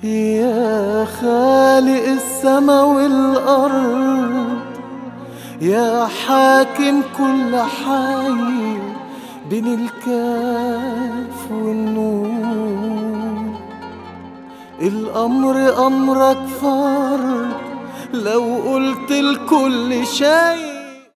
يا خالق السما والأرض، يا حاكم كل حي بين الكاف والنون. الأمر أمرك فرض، لو قلت الكل شيء